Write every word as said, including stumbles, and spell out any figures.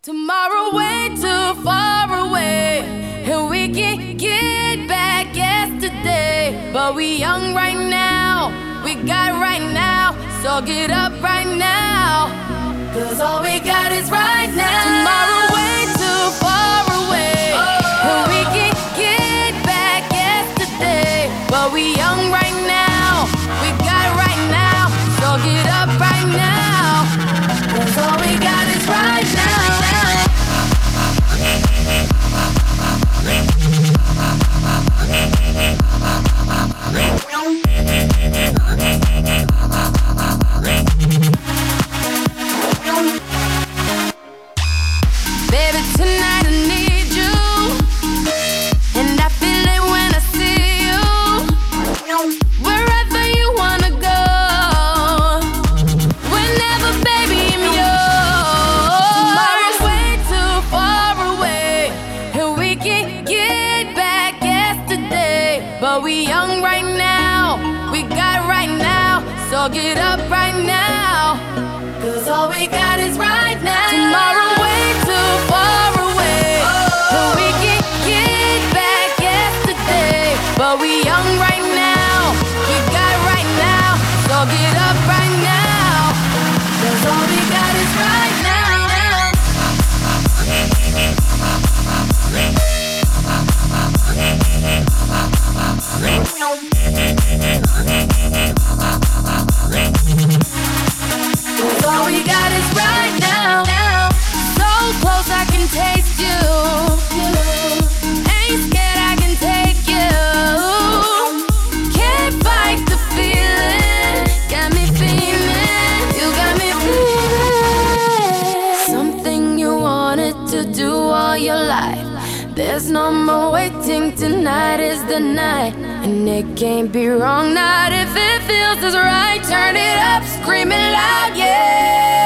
Tomorrow way too far away, and we can get back yesterday. But we young right now, we got right now, so get up right now, cause all we got is right now. Tomorrow way too far away, and we can get back yesterday. But we young right now, we got right now, so get up right now, cause all we got is right now. Baby, tonight I need you, and I feel it when I see you. Wherever you wanna go, whenever, baby, I'm yours. Tomorrow's way too far away, and we can get back yesterday. But we young right now, we got right now, so get up right now, cause all we got is right now. Tomorrow way too far away, and we can get back yesterday. But we young right now, we got right now, so get up right now, cause all we got is right now. Cause all we got is right now. So close I can taste you. Ain't scared I can take you. Can't fight the feeling. Got me feeling. You got me feeling. Something you wanted to do all your life. There's no more waiting, tonight is the night. And it can't be wrong, not if it feels as right. Turn it up, scream it loud, yeah.